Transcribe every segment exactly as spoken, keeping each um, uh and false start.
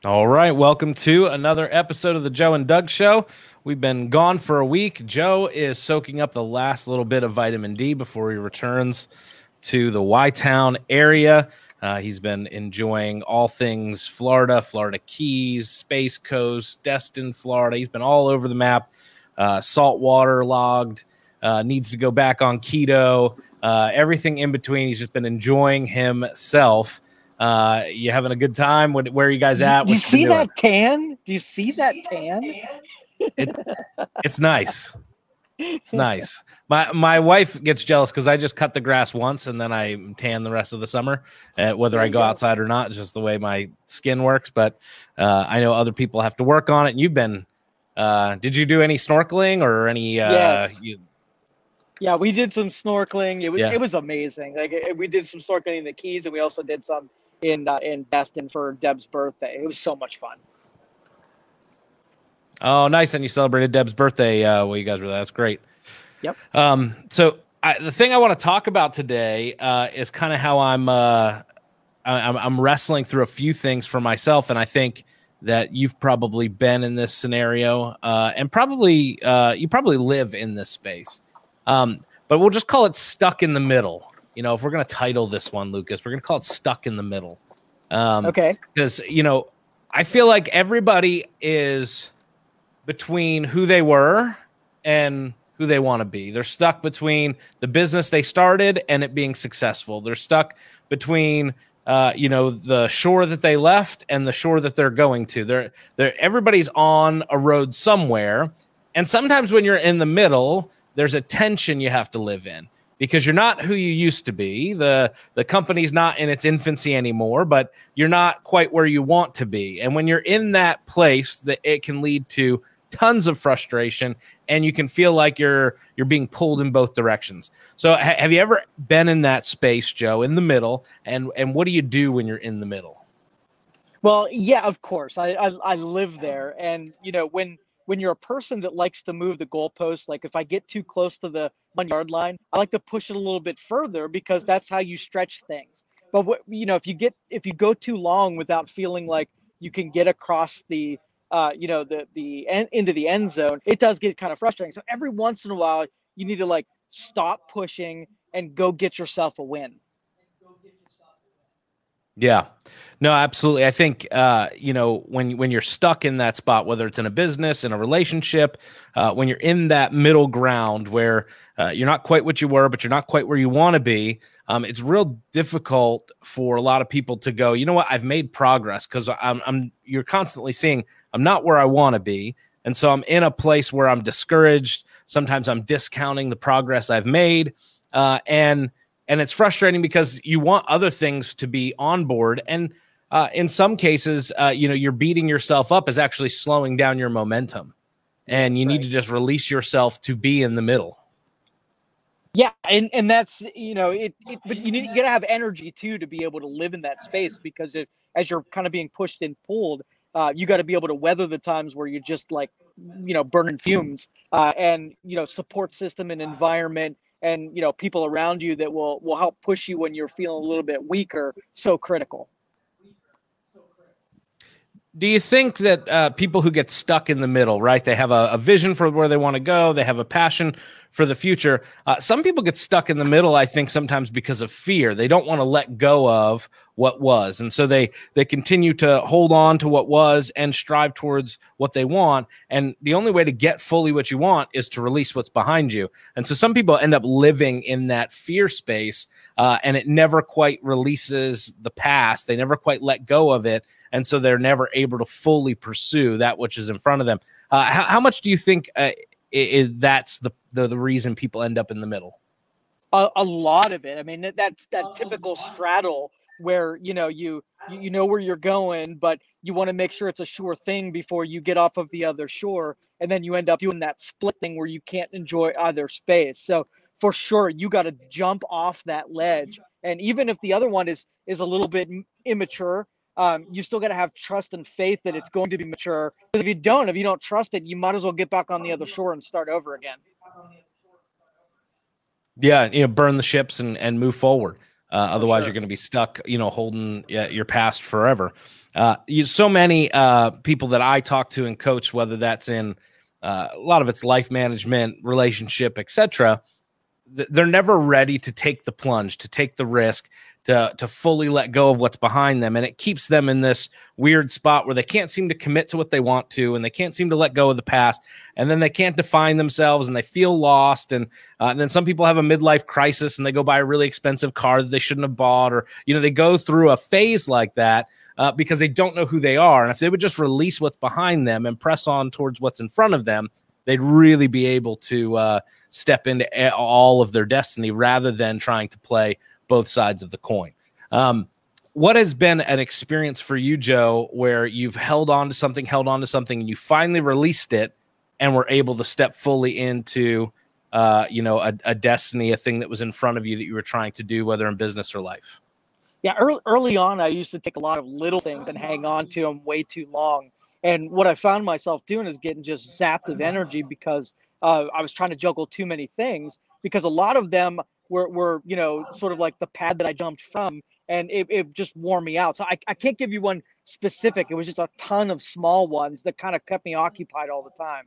All right, welcome to another episode of the Joe and Doug Show. We've been gone for a week. Joe is soaking up the last little bit of vitamin D before he returns to the Y-Town area. Uh, he's been enjoying all things Florida, Florida Keys, Space Coast, Destin, Florida. He's been all over the map, uh, saltwater logged, uh, needs to go back on keto, uh, everything in between. He's just been enjoying himself. Uh, you having a good time? What, where are you guys at? Do you see that tan? Do you see that tan? It, it's nice. It's nice. My my wife gets jealous because I just cut the grass once and then I tan the rest of the summer. Uh, whether I go outside or not, it's just the way my skin works. But uh, I know other people have to work on it. And you've been. Uh, did you do any snorkeling or any? Uh, yes. You... Yeah, we did some snorkeling. It was yeah. it was amazing. Like it, we did some snorkeling in the Keys, and we also did some in uh, in Destin for Deb's birthday. It was so much fun. Oh, nice. And you celebrated Deb's birthday uh, while you guys were there. That's great. Yep. Um, so I, the thing I want to talk about today uh, is kind of how I'm, uh, I'm I'm wrestling through a few things for myself, and I think that you've probably been in this scenario, uh, and probably uh, you probably live in this space. Um, but we'll just call it stuck in the middle. You know, if we're going to title this one, Lucas, we're going to call it stuck in the middle. Um, okay. Because, you know, I feel like everybody is between who they were and who they want to be. They're stuck between the business they started and it being successful. They're stuck between, uh, you know, the shore that they left and the shore that they're going to. They're, they're, everybody's on a road somewhere. And sometimes when you're in the middle, there's a tension you have to live in because you're not who you used to be. The, the company's not in its infancy anymore, but you're not quite where you want to be. And when you're in that place, that it can lead to tons of frustration and you can feel like you're, you're being pulled in both directions. So ha- have you ever been in that space, Joe, in the middle? And, and what do you do when you're in the middle? Well, yeah, of course. I, I, I live there. And, you know, when, when you're a person that likes to move the goalposts, like if I get too close to the one yard line, I like to push it a little bit further because that's how you stretch things. But what, you know, if you get, if you go too long without feeling like you can get across the, uh, you know, the, the end into the end zone, it does get kind of frustrating. So every once in a while, you need to like stop pushing and go get yourself a win. Yeah, no, absolutely. I think, uh, you know, when, when you're stuck in that spot, whether it's in a business, in a relationship, uh, when you're in that middle ground where uh, you're not quite what you were, but you're not quite where you want to be, um, it's real difficult for a lot of people to go, you know what, I've made progress because I'm, I'm, you're constantly seeing I'm not where I want to be. And so I'm in a place where I'm discouraged. Sometimes I'm discounting the progress I've made. Uh, and And it's frustrating because you want other things to be on board. And uh, in some cases, uh, you know, you're beating yourself up is actually slowing down your momentum. And you That's need right. to just release yourself to be in the middle. Yeah. And, and that's, you know, it, it but you need, you gotta have energy too, to be able to live in that space because if, as you're kind of being pushed and pulled, uh, you got to be able to weather the times where you're just like, you know, burning fumes uh, and, you know, support system and environment and, you know, people around you that will, will help push you when you're feeling a little bit weaker. So critical. Do you think that uh, people who get stuck in the middle, right? They have a, a vision for where they want to go. They have a passion for the future. Uh, some people get stuck in the middle, I think, sometimes because of fear. They don't want to let go of what was. And so they they continue to hold on to what was and strive towards what they want. And the only way to get fully what you want is to release what's behind you. And so some people end up living in that fear space, uh, and it never quite releases the past. They never quite let go of it. And so they're never able to fully pursue that which is in front of them. Uh, how, how much do you think uh, is, that's the, the the reason people end up in the middle? A, a lot of it. I mean, that, that's that typical straddle where, you know, you, you know where you're going, but you want to make sure it's a sure thing before you get off of the other shore. And then you end up doing that split thing where you can't enjoy either space. So for sure, you got to jump off that ledge. And even if the other one is, is a little bit immature, um, you still got to have trust and faith that it's going to be mature. Because if you don't, if you don't trust it, you might as well get back on the other shore and start over again. Yeah, you know, burn the ships and, and move forward. Uh, otherwise, sure. You're going to be stuck, you know, holding uh, your past forever. Uh, you, so many uh, people that I talk to and coach, whether that's in uh, a lot of it's life management, relationship, et cetera, th- they're never ready to take the plunge, to take the risk, to to fully let go of what's behind them. And it keeps them in this weird spot where they can't seem to commit to what they want to, and they can't seem to let go of the past. And then they can't define themselves, and they feel lost. And, uh, and then some people have a midlife crisis, and they go buy a really expensive car that they shouldn't have bought, or, you know, they go through a phase like that uh, because they don't know who they are. And if they would just release what's behind them and press on towards what's in front of them, they'd really be able to uh, step into all of their destiny rather than trying to play both sides of the coin. Um, what has been an experience for you, Joe, where you've held on to something, held on to something, and you finally released it and were able to step fully into, uh, you know, a, a destiny, a thing that was in front of you that you were trying to do, whether in business or life? Yeah, early, early on, I used to take a lot of little things and hang on to them way too long. And what I found myself doing is getting just zapped of energy because uh, I was trying to juggle too many things, because a lot of them were, were, you know, sort of like the pad that I jumped from, and it, it just wore me out. So I, I can't give you one specific. It was just a ton of small ones that kind of kept me occupied all the time.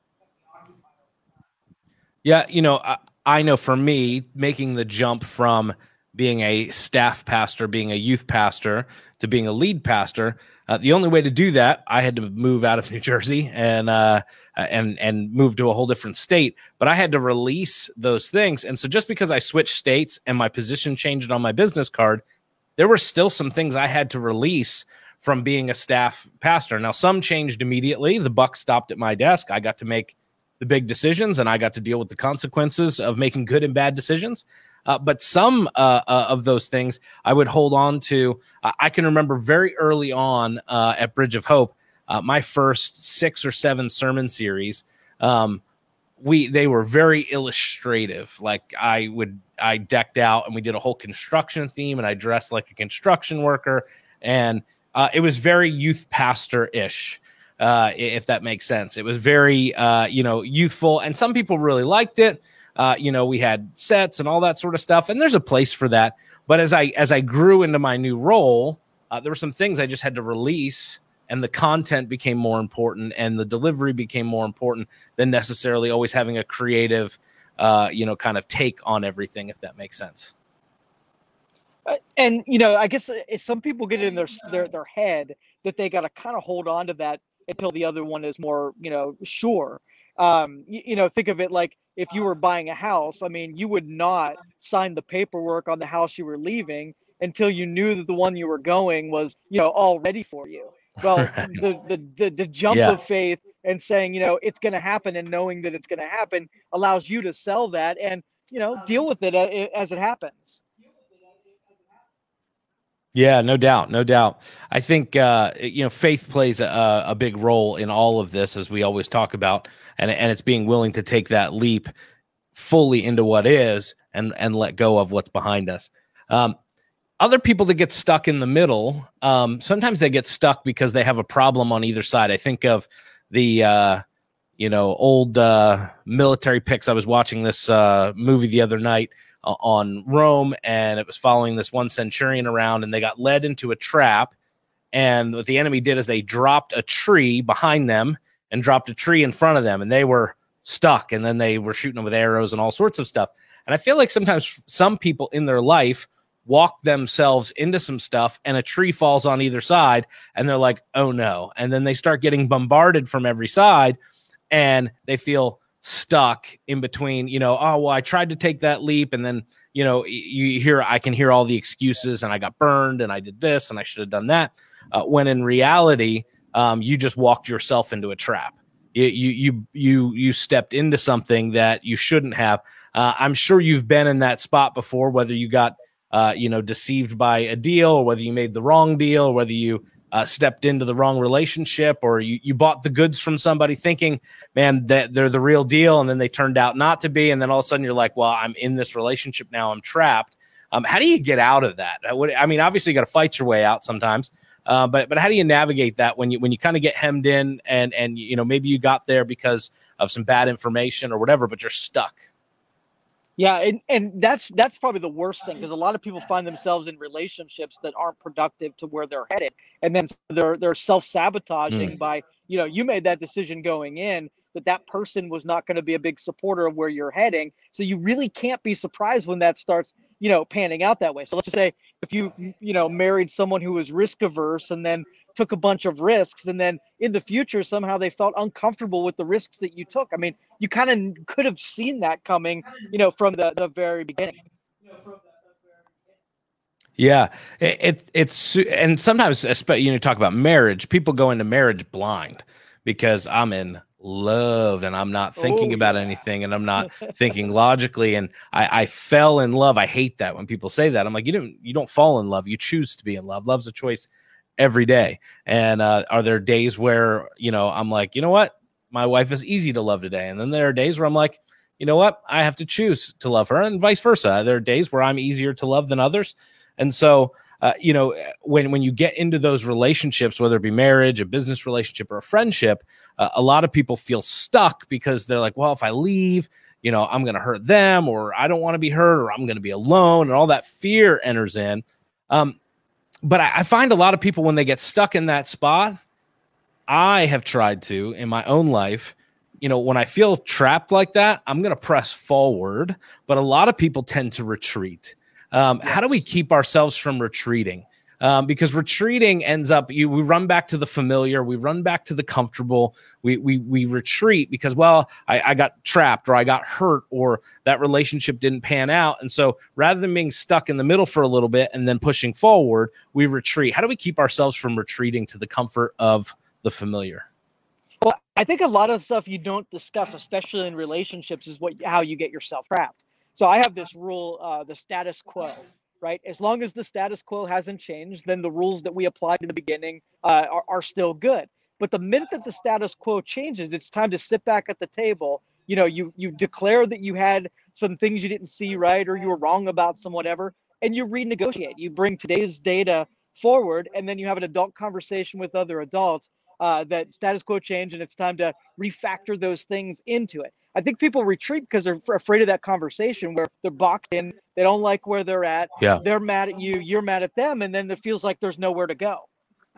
Yeah, you know, I, I know for me, making the jump from being a staff pastor, being a youth pastor, to being a lead pastor, Uh, the only way to do that, I had to move out of New Jersey and uh, and and move to a whole different state. But I had to release those things. And so just because I switched states and my position changed on my business card, there were still some things I had to release from being a staff pastor. Now, some changed immediately. The buck stopped at my desk. I got to make the big decisions, and I got to deal with the consequences of making good and bad decisions. Uh, but some uh, uh, of those things I would hold on to. Uh, I can remember very early on uh, at Bridge of Hope, uh, my first six or seven sermon series, um, we they were very illustrative. Like I would, I decked out and we did a whole construction theme, and I dressed like a construction worker, and uh, it was very youth pastor-ish. Uh, if that makes sense. It was very, uh, you know, youthful, and some people really liked it. Uh, you know, we had sets and all that sort of stuff, and there's a place for that. But as I as I grew into my new role, uh, there were some things I just had to release, and the content became more important, and the delivery became more important than necessarily always having a creative, uh, you know, kind of take on everything, if that makes sense. Uh, and you know, I guess if some people get it in their their their head that they got to kind of hold on to that until the other one is more, you know, sure. Um, you, you know, think of it like if you were buying a house. I mean, you would not sign the paperwork on the house you were leaving until you knew that the one you were going was, you know, all ready for you. Well, right. the, the, the, the jump yeah. of faith and saying, you know, it's going to happen, and knowing that it's going to happen allows you to sell that and, you know, deal with it as it happens. Yeah, no doubt. No doubt. I think, uh, you know, faith plays a, a big role in all of this, as we always talk about, and, and it's being willing to take that leap fully into what is and, and let go of what's behind us. Um, other people that get stuck in the middle, um, sometimes they get stuck because they have a problem on either side. I think of the, uh, you know, old uh, military pics. I was watching this uh, movie the other night on Rome, and it was following this one centurion around, and they got led into a trap. And what the enemy did is they dropped a tree behind them and dropped a tree in front of them, and they were stuck. And then they were shooting them with arrows and all sorts of stuff. And I feel like sometimes some people in their life walk themselves into some stuff, and a tree falls on either side, and they're like, oh no. And then they start getting bombarded from every side, and they feel stuck in between, you know, oh, well, I tried to take that leap. And then, you know, you hear, I can hear all the excuses, and I got burned, and I did this, and I should have done that. Uh, when in reality, um, you just walked yourself into a trap. You, you, you, you, you stepped into something that you shouldn't have. Uh, I'm sure you've been in that spot before, whether you got, uh, you know, deceived by a deal, or whether you made the wrong deal, or whether you Uh, stepped into the wrong relationship, or you, you bought the goods from somebody thinking, man, that they're the real deal, and then they turned out not to be, and then all of a sudden you're like, well, I'm in this relationship now, I'm trapped. Um, how do you get out of that? I mean, obviously you got to fight your way out sometimes, uh, but but how do you navigate that when you when you kind of get hemmed in, and and you know maybe you got there because of some bad information or whatever, but you're stuck? Yeah, and, and that's that's probably the worst thing, because a lot of people find themselves in relationships that aren't productive to where they're headed, and then they're they're self-sabotaging Mm. by, you know, you made that decision going in that that person was not going to be a big supporter of where you're heading, so you really can't be surprised when that starts, you know, panning out that way. So let's just say if you you know married someone who was risk averse and then took a bunch of risks, and then in the future somehow they felt uncomfortable with the risks that you took. I mean, you kind of could have seen that coming, you know, from the, the very beginning. Yeah, it, it it's and sometimes, especially, you know, talk about marriage. People go into marriage blind because I'm in love and I'm not thinking Oh, about yeah. anything and I'm not thinking logically. And I, I fell in love. I hate that when people say that. I'm like, you don't you don't fall in love. You choose to be in love. Love's a choice every day. And uh, are there days where, you know, I'm like, you know what, my wife is easy to love today, and then there are days where I'm like, you know what, I have to choose to love her, and vice versa. There are days where I'm easier to love than others. And so, uh, you know, when when you get into those relationships, whether it be marriage, a business relationship, or a friendship, uh, a lot of people feel stuck because they're like, well, if I leave, you know, I'm going to hurt them, or I don't want to be hurt, or I'm going to be alone, and all that fear enters in. Um, but I, I find a lot of people, when they get stuck in that spot, I have tried to, in my own life, you know, when I feel trapped like that, I'm going to press forward, but a lot of people tend to retreat. Um, yes. How do we keep ourselves from retreating? Um, because retreating ends up, you, we run back to the familiar, we run back to the comfortable, we we we retreat because, well, I, I got trapped, or I got hurt, or that relationship didn't pan out. And so rather than being stuck in the middle for a little bit and then pushing forward, we retreat. How do we keep ourselves from retreating to the comfort of the familiar? Well, I think a lot of stuff you don't discuss, especially in relationships, is what how you get yourself trapped. So I have this rule, uh, the status quo, right? As long as the status quo hasn't changed, then the rules that we applied in the beginning uh, are, are still good. But the minute that the status quo changes, it's time to sit back at the table. You know, you you declare that you had some things you didn't see right, or you were wrong about some whatever, and you renegotiate. You bring today's data forward, and then you have an adult conversation with other adults. Uh, that status quo change, and it's time to refactor those things into it. I think people retreat because they're afraid of that conversation where they're boxed in, they don't like where they're at, yeah. They're mad at you, you're mad at them, and then it feels like there's nowhere to go.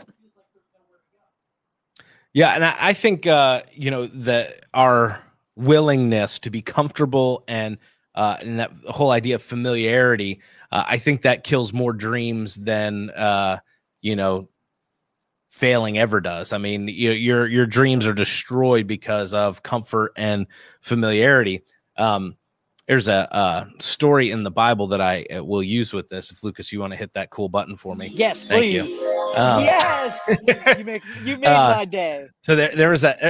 Yeah, and I, I think, uh, you know, that our willingness to be comfortable and uh, and that whole idea of familiarity, uh, I think that kills more dreams than, uh, you know, failing ever does. I mean, you, your your dreams are destroyed because of comfort and familiarity. Um, there's a, a story in the Bible that I will use with this. If Lucas, you want to hit that cool button for me, yes, thank please. you. Um, yes, you make you made uh, my day. So there there was a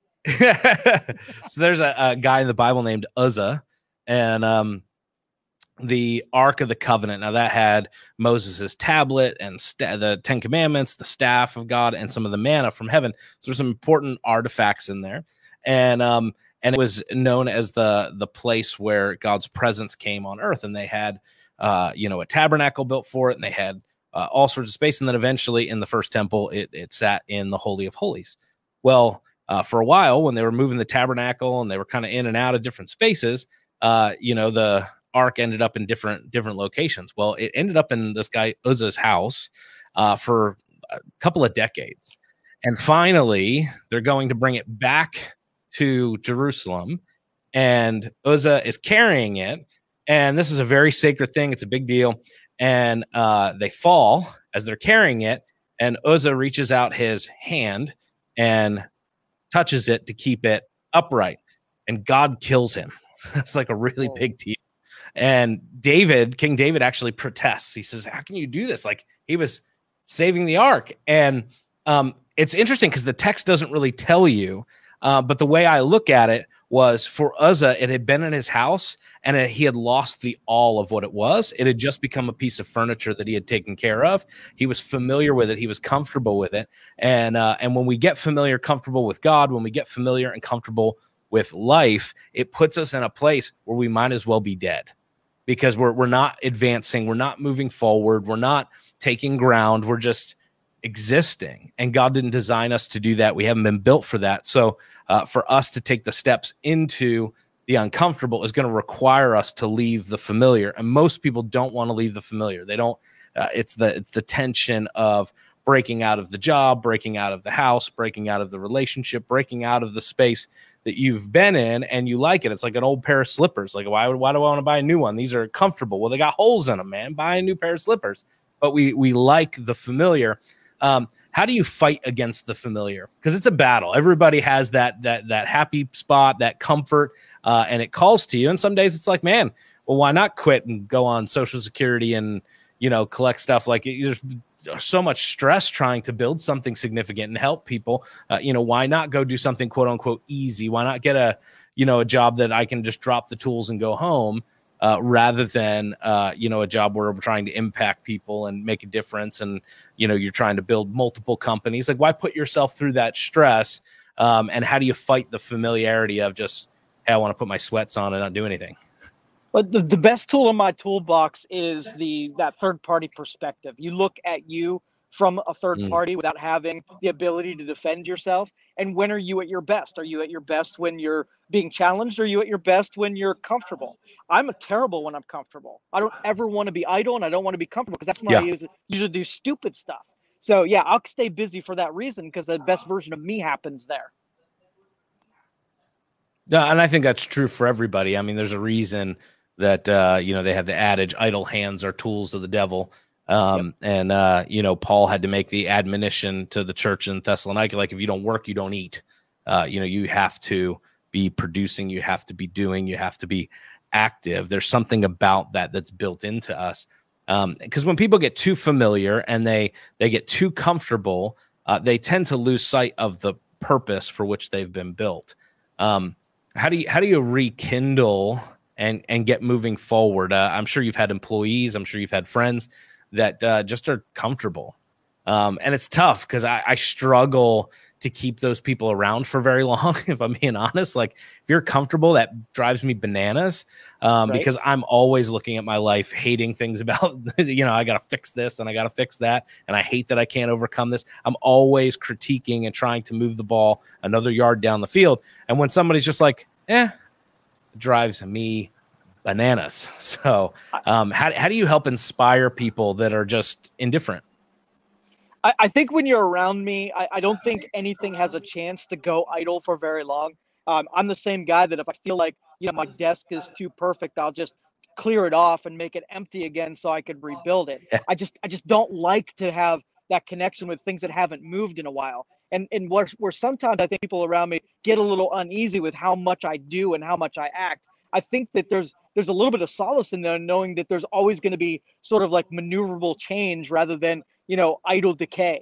so there's a, a guy in the Bible named Uzzah, and um. the Ark of the Covenant. Now that had Moses's tablet and st- the Ten Commandments, the staff of God, and some of the manna from heaven. So there's some important artifacts in there. And, um, and it was known as the, the place where God's presence came on earth. And they had, uh, you know, a tabernacle built for it, and they had uh, all sorts of space. And then eventually in the first temple, it, it sat in the Holy of Holies. Well, uh, for a while, when they were moving the tabernacle and they were kind of in and out of different spaces, uh, you know, the Ark ended up in different different locations. Well, it ended up in this guy Uzzah's house uh, for a couple of decades, and finally they're going to bring it back to Jerusalem, and Uzzah is carrying it, and this is a very sacred thing. It's a big deal, and uh, they fall as they're carrying it, and Uzzah reaches out his hand and touches it to keep it upright, and God kills him. It's like a really big deal. And David, King David, actually protests. He says, how can you do this? Like, he was saving the ark. And um, it's interesting because the text doesn't really tell you. Uh, but the way I look at it was, for Uzzah, it had been in his house, and it, he had lost the all of what it was. It had just become a piece of furniture that he had taken care of. He was familiar with it. He was comfortable with it. And, uh, and when we get familiar, comfortable with God, when we get familiar and comfortable with life, it puts us in a place where we might as well be dead. Because we're we're not advancing, we're not moving forward, we're not taking ground, we're just existing. And God didn't design us to do that. We haven't been built for that. So uh, for us to take the steps into the uncomfortable is going to require us to leave the familiar. And most people don't want to leave the familiar. They don't, uh, it's the, it's the tension of breaking out of the job, breaking out of the house, breaking out of the relationship, breaking out of the space that you've been in and you like it. It's like an old pair of slippers. Like, why would, why do I want to buy a new one? These are comfortable. Well, they got holes in them, man. Buy a new pair of slippers. But we, we like the familiar. Um, how do you fight against the familiar? Because it's a battle. Everybody has that, that, that happy spot, that comfort, uh, and it calls to you. And some days it's like, man, well, why not quit and go on Social Security and, you know, collect stuff? Like, there's so much stress trying to build something significant and help people. Uh, you know, why not go do something quote unquote easy? Why not get a, you know, a job that I can just drop the tools and go home, uh, rather than, uh, you know, a job where we're trying to impact people and make a difference. And, you know, you're trying to build multiple companies. Like, why put yourself through that stress? Um, and how do you fight the familiarity of just, hey, I want to put my sweats on and not do anything? But the, the best tool in my toolbox is the that third party perspective. You look at you from a third Mm. party without having the ability to defend yourself. And when are you at your best? Are you at your best when you're being challenged? Or are you at your best when you're comfortable? I'm a terrible when I'm comfortable. I don't ever want to be idle, and I don't want to be comfortable because that's when Yeah. I use, usually do stupid stuff. So yeah, I'll stay busy for that reason because the best version of me happens there. No, and I think that's true for everybody. I mean, there's a reason that, uh, you know, they have the adage, idle hands are tools of the devil. Um, yep. And, uh, you know, Paul had to make the admonition to the church in Thessalonica, like, if you don't work, you don't eat. Uh, you know, you have to be producing, you have to be doing, you have to be active. There's something about that that's built into us. Um, because when people get too familiar and they, they get too comfortable, uh, they tend to lose sight of the purpose for which they've been built. Um, how do you, how do you rekindle and and get moving forward? Uh, I'm sure you've had employees, I'm sure you've had friends that uh, just are comfortable. Um, and it's tough because I, I struggle to keep those people around for very long, if I'm being honest. Like, if you're comfortable, that drives me bananas, um, Right. because I'm always looking at my life, hating things about, you know, I got to fix this and I got to fix that. And I hate that I can't overcome this. I'm always critiquing and trying to move the ball another yard down the field. And when somebody's just like, eh, drives me bananas. So um, how, how do you help inspire people that are just indifferent? I, I think when you're around me, I, I don't think anything has a chance to go idle for very long. Um, I'm the same guy that if I feel like, you know, my desk is too perfect, I'll just clear it off and make it empty again so I could rebuild it. Yeah. I just I just don't like to have that connection with things that haven't moved in a while. And and where, where sometimes I think people around me get a little uneasy with how much I do and how much I act. I think that there's there's a little bit of solace in there, knowing that there's always going to be sort of like maneuverable change rather than, you know, idle decay.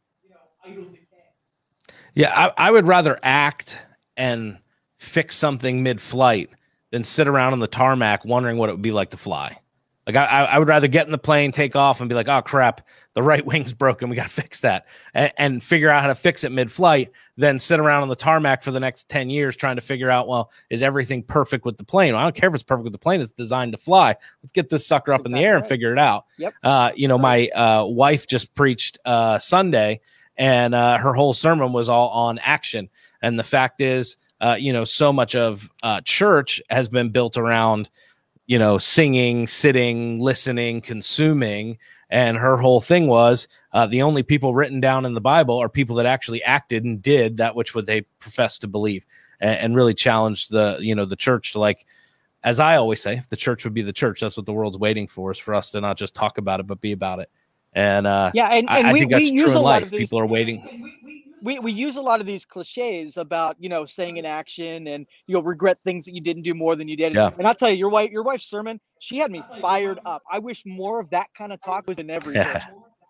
Yeah, I, I would rather act and fix something mid-flight than sit around on the tarmac wondering what it would be like to fly. Like, I, I would rather get in the plane, take off, and be like, oh, crap, the right wing's broken. We got to fix that. And, and figure out how to fix it mid-flight, then sit around on the tarmac for the next ten years trying to figure out, well, is everything perfect with the plane? Well, I don't care if it's perfect with the plane. It's designed to fly. Let's get this sucker up in the air and figure it out. Yep. Uh, you know, my uh, wife just preached uh, Sunday, and uh, her whole sermon was all on action. And the fact is, uh, you know, so much of uh, church has been built around, you know, singing, sitting, listening, consuming. And her whole thing was uh, the only people written down in the Bible are people that actually acted and did that which what they profess to believe, and, and really challenged the, you know, the church to, like, as I always say, if the church would be the church, that's what the world's waiting for, is for us to not just talk about it, but be about it. And uh, yeah, and, and I, we, I think that's we true use in a lot life. of these, People are waiting. We, we use a lot of these cliches about, you know, staying in action and you'll regret things that you didn't do more than you did. Yeah. And I'll tell you, your wife, your wife's sermon, she had me fired up. I wish more of that kind of talk was in every church.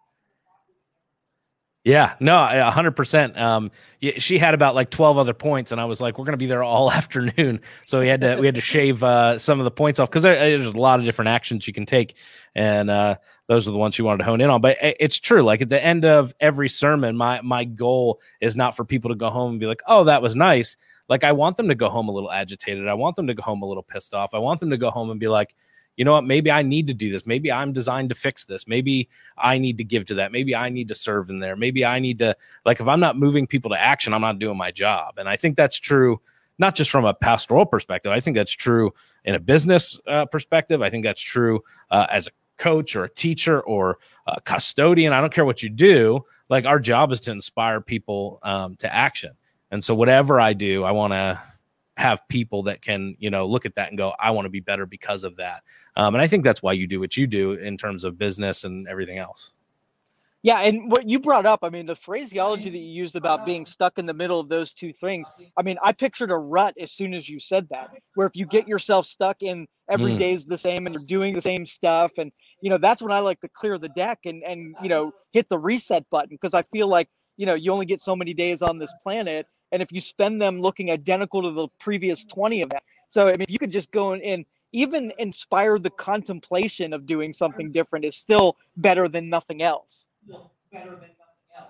Yeah, no, a hundred percent. Um, she had about like twelve other points, and I was like, we're going to be there all afternoon. So we had to, we had to shave uh, some of the points off, because there, there's a lot of different actions you can take. And uh, those are the ones she wanted to hone in on. But it's true. Like, at the end of every sermon, my, my goal is not for people to go home and be like, oh, that was nice. Like, I want them to go home a little agitated. I want them to go home a little pissed off. I want them to go home and be like, you know what, maybe I need to do this. Maybe I'm designed to fix this. Maybe I need to give to that. Maybe I need to serve in there. Maybe I need to, like, if I'm not moving people to action, I'm not doing my job. And I think that's true not just from a pastoral perspective. I think that's true in a business uh, perspective. I think that's true uh, as a coach or a teacher or a custodian. I don't care what you do. Like, our job is to inspire people um, to action. And so whatever I do, I want to have people that can, you know, look at that and go, I want to be better because of that. Um, and I think that's why you do what you do in terms of business and everything else. Yeah, and what you brought up, I mean, the phraseology that you used about being stuck in the middle of those two things, I mean, I pictured a rut as soon as you said that, where if you get yourself stuck in every Mm. day's the same and you're doing the same stuff, and, you know, that's when I like to clear the deck and, and you know, hit the reset button, because I feel like, you know, you only get so many days on this planet, and if you spend them looking identical to the previous twenty of them, so, I mean, if you could just go in and even inspire the contemplation of doing something different is still better than nothing else. Better than nothing else.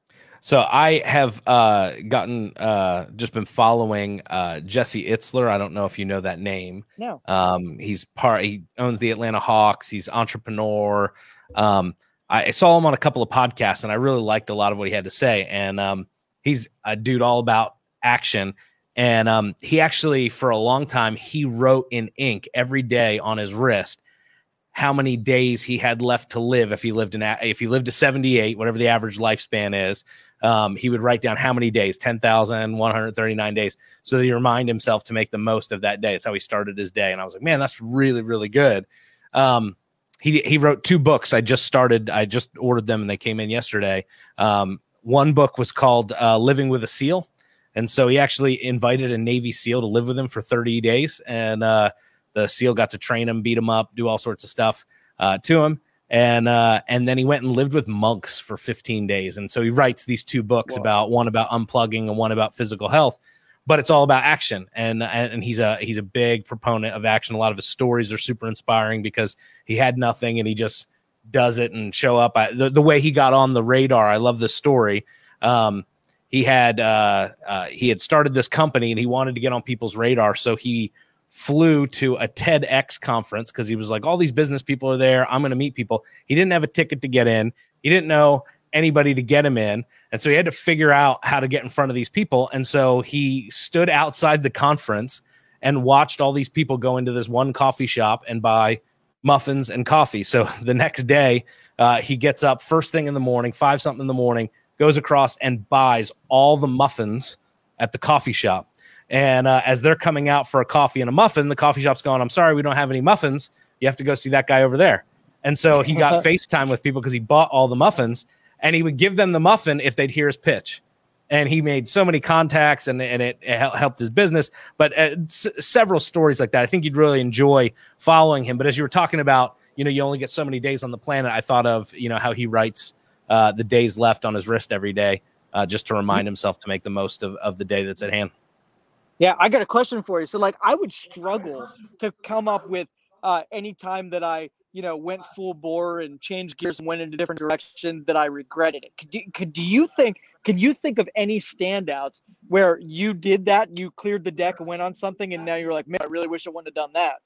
So I have uh, gotten uh, just been following uh, Jesse Itzler. I don't know if you know that name. No. Um, he's part. He owns the Atlanta Hawks. He's an entrepreneur. Um, I saw him on a couple of podcasts, and I really liked a lot of what he had to say. And um, he's a dude all about action. And um, he actually, for a long time, he wrote in ink every day on his wrist how many days he had left to live. If he lived in, if he lived to seventy-eight, whatever the average lifespan is, um, he would write down how many days, ten thousand one hundred thirty-nine days. So that he remind himself to make the most of that day. It's how he started his day. And I was like, man, that's really, really good. Um, he, he wrote two books. I just started, I just ordered them and they came in yesterday. Um, one book was called uh, Living with a SEAL. And so he actually invited a Navy SEAL to live with him for thirty days. And, uh, the SEAL got to train him, beat him up, do all sorts of stuff uh, to him. And uh, and then he went and lived with monks for fifteen days. And so he writes these two books. Whoa. About one about unplugging and one about physical health. But it's all about action. And, and he's a he's a big proponent of action. A lot of his stories are super inspiring because he had nothing and he just does it and show up. I, the, the way he got on the radar, I love this story. Um, he had uh, uh, he had started this company and he wanted to get on people's radar. So he flew to a TEDx conference because he was like, all these business people are there. I'm going to meet people. He didn't have a ticket to get in. He didn't know anybody to get him in. And so he had to figure out how to get in front of these people. And so he stood outside the conference and watched all these people go into this one coffee shop and buy muffins and coffee. So the next day uh, he gets up first thing in the morning, five something in the morning, goes across and buys all the muffins at the coffee shop. And uh, as they're coming out for a coffee and a muffin, the coffee shop's going, I'm sorry, we don't have any muffins. You have to go see that guy over there. And so he got FaceTime with people because he bought all the muffins, and he would give them the muffin if they'd hear his pitch. And he made so many contacts, and, and it, it helped his business. But uh, s- several stories like that. I think you'd really enjoy following him. But as you were talking about, you know, you only get so many days on the planet, I thought of, you know, how he writes uh, the days left on his wrist every day uh, just to remind himself to make the most of, of the day that's at hand. Yeah, I got a question for you. So, like, I would struggle to come up with uh, any time that I, you know, went full bore and changed gears and went in a different direction that I regretted it. Could you, could do you think? Could you think of any standouts where you did that? You cleared the deck and went on something, and now you're like, man, I really wish I wouldn't have done that.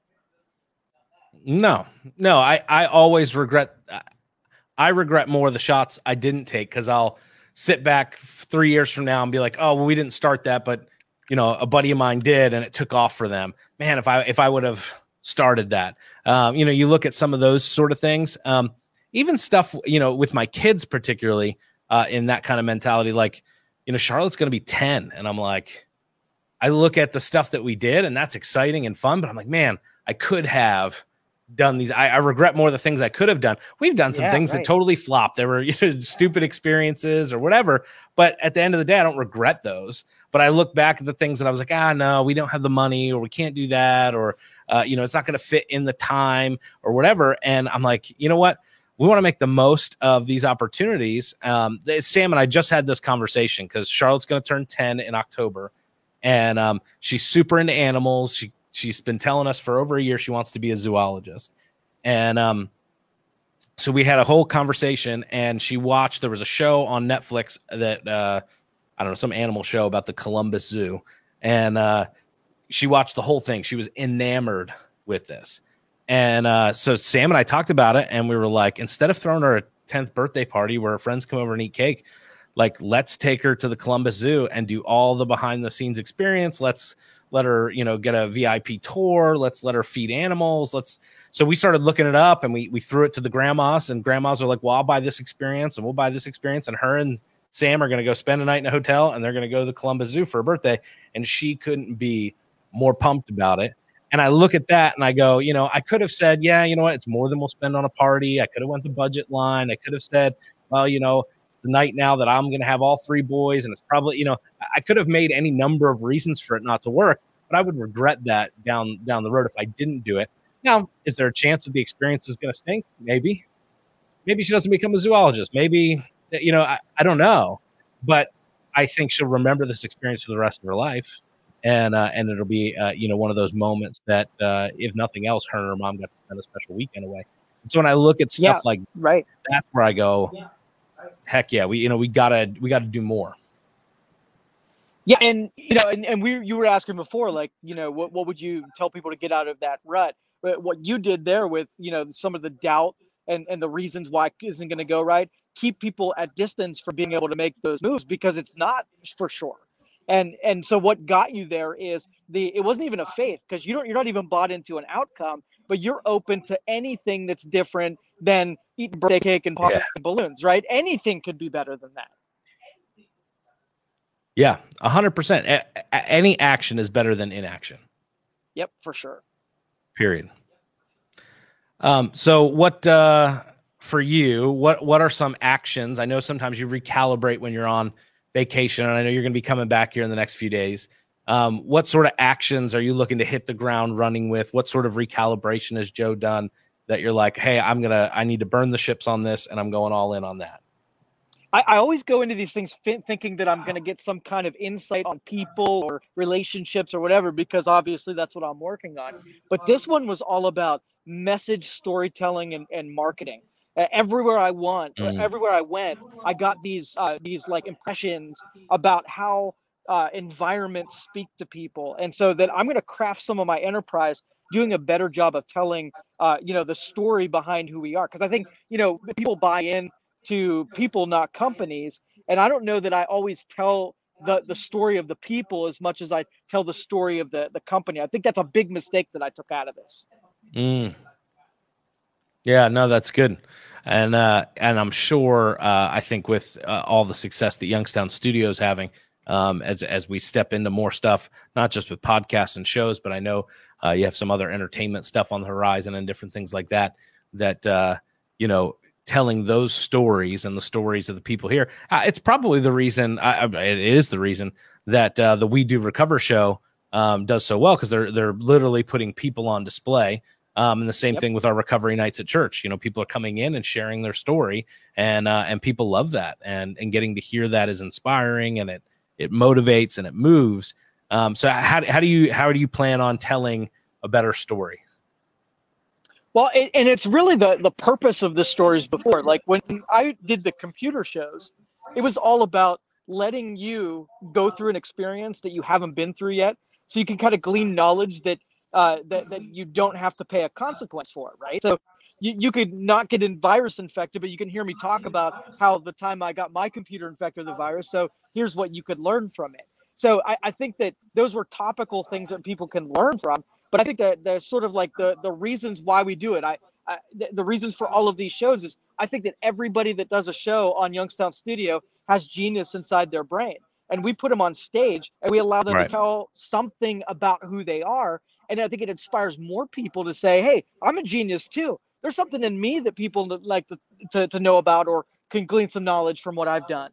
No, no, I I always regret. I regret more the shots I didn't take because I'll sit back three years from now and be like, oh, well, we didn't start that, but you know, a buddy of mine did, and it took off for them. Man, if I if I would have started that, um, you know, you look at some of those sort of things, um, even stuff, you know, with my kids particularly uh, in that kind of mentality, like, you know, Charlotte's going to be ten, and I'm like, I look at the stuff that we did, and that's exciting and fun, but I'm like, man, I could have done these. I, I regret more the things I could have done. We've done some yeah, things right. that totally flopped. There were, you know, stupid experiences or whatever, but at the end of the day, I don't regret those. But I look back at the things that I was like, ah, no, we don't have the money, or we can't do that, or, uh, you know, it's not going to fit in the time or whatever. And I'm like, you know what? We want to make the most of these opportunities. Um, Sam and I just had this conversation because Charlotte's going to turn ten in October, and um, she's super into animals. She She's been telling us for over a year she wants to be a zoologist. And um, so we had a whole conversation, and she watched, there was a show on Netflix that, uh, I don't know, some animal show about the Columbus Zoo. And uh, she watched the whole thing. She was enamored with this. And uh, so Sam and I talked about it, and we were like, instead of throwing her a tenth birthday party where her friends come over and eat cake, like, let's take her to the Columbus Zoo and do all the behind the scenes experience. Let's let her, you know, get a V I P tour. Let's let her feed animals. Let's, so we started looking it up, and we, we threw it to the grandmas, and grandmas are like, well, I'll buy this experience and we'll buy this experience. And her and Sam are going to go spend a night in a hotel, and they're going to go to the Columbus Zoo for her birthday. And she couldn't be more pumped about it. And I look at that and I go, you know, I could have said, yeah, you know what? It's more than we'll spend on a party. I could have went the budget line. I could have said, well, you know, the night now that I'm going to have all three boys, and it's probably, you know, I could have made any number of reasons for it not to work, but I would regret that down, down the road if I didn't do it. Now, is there a chance that the experience is going to stink? Maybe. Maybe she doesn't become a zoologist. Maybe, you know, I, I don't know, but I think she'll remember this experience for the rest of her life. And uh, and it'll be, uh, you know, one of those moments that, uh, if nothing else, her and her mom got to spend a special weekend away. And so when I look at stuff Yeah, like right. that's where I go, Yeah. heck yeah, we, you know, we gotta, we gotta do more. Yeah, and you know, and, and we you were asking before, like, you know, what what would you tell people to get out of that rut? But what you did there with, you know, some of the doubt and and the reasons why it isn't going to go right, keep people at distance from being able to make those moves, because it's not for sure. And and so what got you there is the it wasn't even a faith, because you don't you're not even bought into an outcome, but you're open to anything that's different than eating birthday cake and popping Yeah. balloons, right? Anything could be better than that. Yeah, a hundred percent. A- a- Any action is better than inaction. Yep, for sure. Period. Um, so what, uh, for you, what, what are some actions? I know sometimes you recalibrate when you're on vacation, and I know you're going to be coming back here in the next few days. Um, what sort of actions are you looking to hit the ground running with? What sort of recalibration has Joe done that you're like, hey, I'm going to, I need to burn the ships on this, and I'm going all in on that? I, I always go into these things fi- thinking that I'm going to get some kind of insight on people or relationships or whatever, because obviously that's what I'm working on. But this one was all about message storytelling and, and marketing. Uh, everywhere I want, Mm. everywhere I went, I got these uh, these like impressions about how uh, environments speak to people, and so that I'm going to craft some of my enterprise doing a better job of telling, uh, you know, the story behind who we are. Because I think, you know, people buy in to people, not companies. And I don't know that I always tell the the story of the people as much as I tell the story of the the company. I think that's a big mistake that I took out of this. Mm. Yeah, no, that's good. And, uh, and I'm sure, uh, I think with, uh, all the success that Youngstown Studios having, um, as, as we step into more stuff, not just with podcasts and shows, but I know, uh, you have some other entertainment stuff on the horizon and different things like that, that, uh, you know, telling those stories and the stories of the people here. Uh, it's probably the reason, I, I, it is the reason that, uh, the We Do Recover show, um, does so well. Cause they're, they're literally putting people on display. Um, and the same Yep. thing with our recovery nights at church. You know, people are coming in and sharing their story, and uh, and people love that, and and getting to hear that is inspiring, and it it motivates and it moves. Um, so how how do you how do you plan on telling a better story? Well, it, and it's really the the purpose of the stories before. Like when I did the computer shows, it was all about letting you go through an experience that you haven't been through yet, so you can kind of glean knowledge that uh, that that you don't have to pay a consequence for, right? So you, you could not get a virus infected, but you can hear me talk about how the time I got my computer infected with the virus. So here's what you could learn from it. So I, I think that those were topical things that people can learn from. But I think that there's sort of like the the reasons why we do it. I, I the, the reasons for all of these shows is I think that everybody that does a show on Youngstown Studio has genius inside their brain, and we put them on stage and we allow them Right. to tell something about who they are. And I think it inspires more people to say, "Hey, I'm a genius too. There's something in me that people like to to, to know about, or can glean some knowledge from what I've done."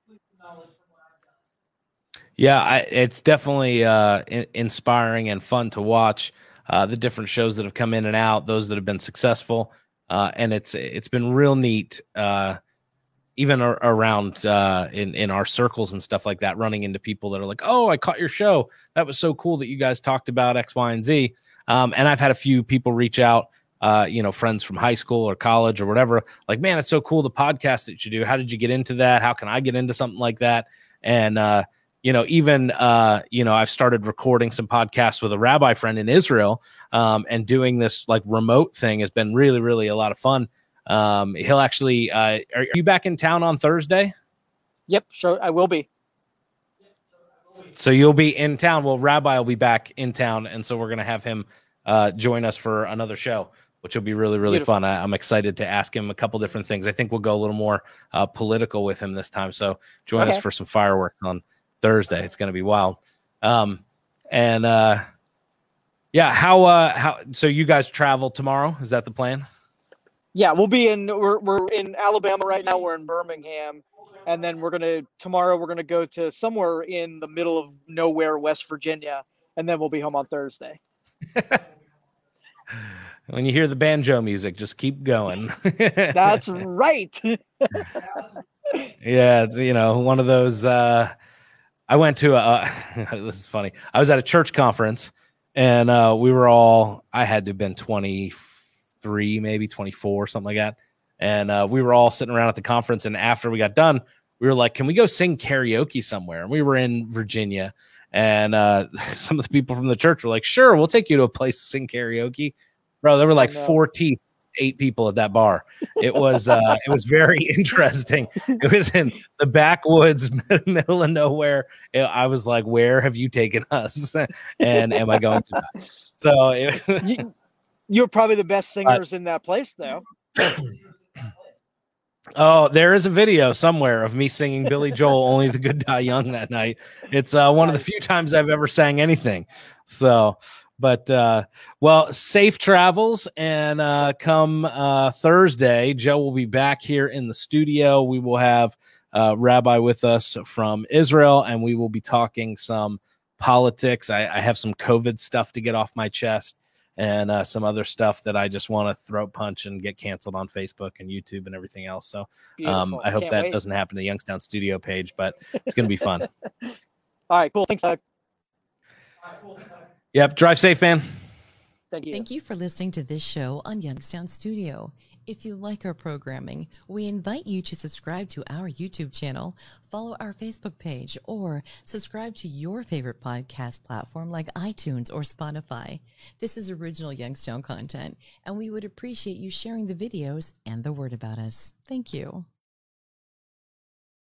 Yeah, I, it's definitely uh, in, inspiring and fun to watch uh, the different shows that have come in and out, those that have been successful, uh, and it's it's been real neat, uh, even ar- around uh, in in our circles and stuff like that, running into people that are like, "Oh, I caught your show. That was so cool that you guys talked about X, Y, and Z." Um, and I've had a few people reach out, uh, you know, friends from high school or college or whatever, like, "Man, it's so cool the podcast that you do. How did you get into that? How can I get into something like that?" And uh, you know, even, uh, you know, I've started recording some podcasts with a rabbi friend in Israel, um, and doing this like remote thing has been really, really a lot of fun. Um, he'll actually, uh, are you back in town on Thursday? Yep, sure, I will be. So you'll be in town. Well, Rabbi will be back in town, and so we're going to have him uh, join us for another show, which will be really, really Beautiful. fun. I, I'm excited to ask him a couple different things. I think we'll go a little more uh, political with him this time. So join Okay. us for some fireworks on Thursday. It's going to be wild. Um, and uh, yeah, how uh, how? So you guys travel tomorrow? Is that the plan? Yeah, we'll be in. We're we're in Alabama right now. We're in Birmingham, and then we're gonna tomorrow. We're gonna go to somewhere in the middle of nowhere, West Virginia, and then we'll be home on Thursday. When you hear the banjo music, just keep going. That's right. Yeah, it's, you know, one of those. Uh, I went to a. This is funny. I was at a church conference, and uh, we were all. I had to have been twenty-three, maybe twenty-four, something like that. And uh, we were all sitting around at the conference. And after we got done, we were like, "Can we go sing karaoke somewhere?" And we were in Virginia, and uh, some of the people from the church were like, "Sure, we'll take you to a place to sing karaoke." Bro, there were like no. forty eight people at that bar. It was uh it was very interesting. It was in the backwoods, middle of nowhere. It, I was like, where have you taken us? And am I going to? So it, you, you're probably the best singers in that place, though. oh, there is a video somewhere of me singing Billy Joel, Only the Good Die Young that night. It's uh one of the few times I've ever sang anything. So But, uh, well, safe travels, and uh, come uh, Thursday, Joe will be back here in the studio. We will have uh, Rabbi with us from Israel, and we will be talking some politics. I, I have some COVID stuff to get off my chest, and uh, some other stuff that I just want to throat punch and get canceled on Facebook and YouTube and everything else. So um, Beautiful. I hope Can't that wait. doesn't happen to the Youngstown studio page, but it's going to be fun. All right, cool. Thanks, Doug. Yep. Drive safe, man. Thank you. Thank you for listening to this show on Youngstown Studio. If you like our programming, we invite you to subscribe to our YouTube channel, follow our Facebook page, or subscribe to your favorite podcast platform like iTunes or Spotify. This is original Youngstown content, and we would appreciate you sharing the videos and the word about us. Thank you.